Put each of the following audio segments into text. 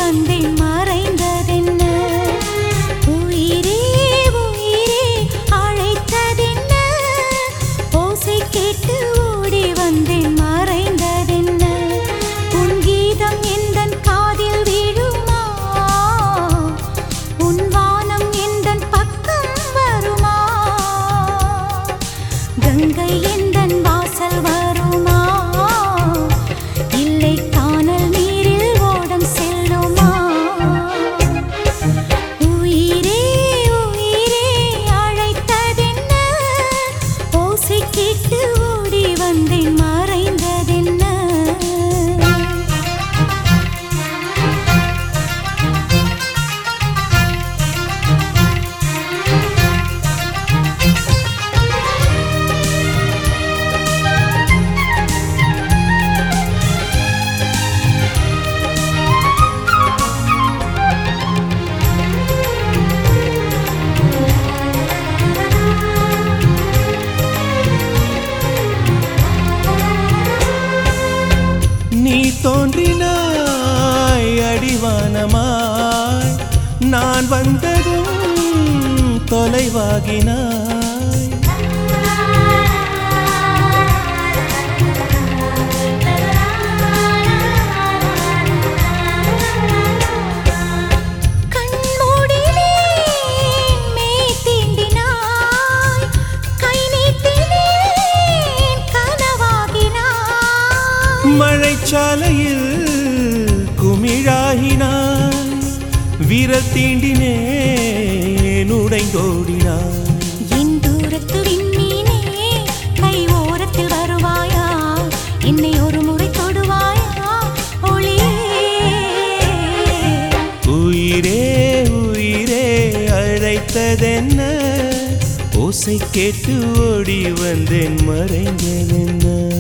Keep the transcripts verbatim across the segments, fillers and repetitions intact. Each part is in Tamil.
வந்தேன் மறைந்ததென்ன உயிரே உயிரே அழைத்ததென்ன ஓசை கேட்டு ஓடி வந்தேன் மறைந்ததென்ன உன் கீதம் எந்தன் காதில் விழுமா உன் வானம் எந்தன் பக்கம் வருமா கங்கை எந்தன் வாசல் வருமா இல்லை கானல் நீரில் ஓடம் செல்லுமா உயிரே உயிரே அழைத்ததென்ன ஓசை கேட்டு ஓடி வந்தேன் மறைந்ததென்ன நீ தோன்றினாய் அடிவானமாய் நான் வந்ததும் தொலைவாகினாய் கண்மூடிலே மெய் தீண்டினாய் கை நீட்டினேன் கனவாகினாய் மழைச்சாலையில் குமிழாகினாய் விரல் தீண்டினேன் உடைந்தோடினாய் என் தூரத்து விண்மீனே கை ஓரத்தில் வருவாயா என்னை ஒரு முறை தொடுவாயா ஒளியே உயிரே உயிரே அழைத்ததென்ன ஓசை கேட்டு ஓடி வந்தேன் மறைந்ததென்ன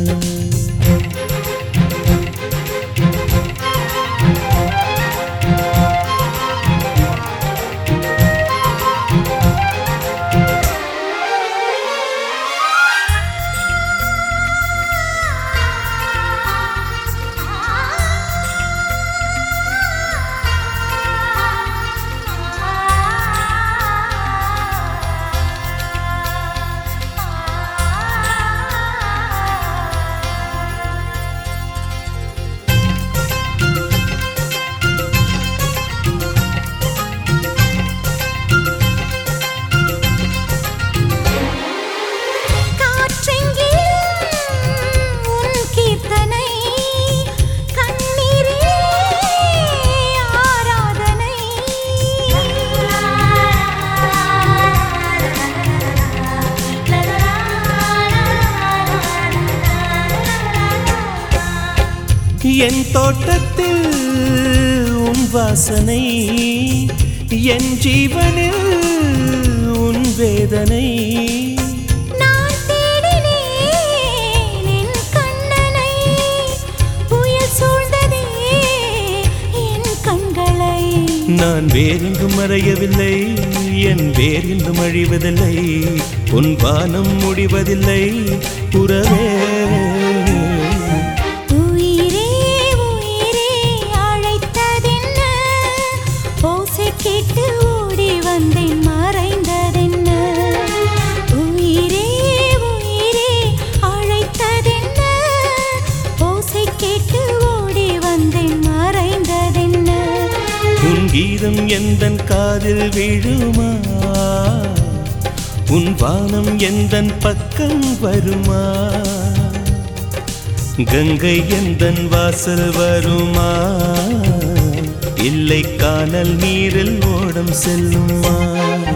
என் தோட்டத்தில் உன் வாசனை என் ஜீவனில் உன் வேதனை நான் தேடினேன் என் கண்ணனை புயல் சூழ்ந்ததே என் கண்களை நான் வேறெங்கும் மறையவில்லை என் வேறெங்கும் அழிவதில்லை உன் வானம் முடிவதில்லை உறவே கேட்டு ஓடி வந்தேன் மறைந்ததென்ன உயிரே உயிரே அழைத்ததென்ன ஓசை கேட்டு ஓடி வந்தேன் மறைந்ததென்ன உன் கீதம் எந்தன் காதில் விழுமா உன் வானம் எந்தன் பக்கம் வருமா கங்கை எந்தன் வாசல் வருமா இல்லை கானல் நீரில் ஓடம் செல்லுமா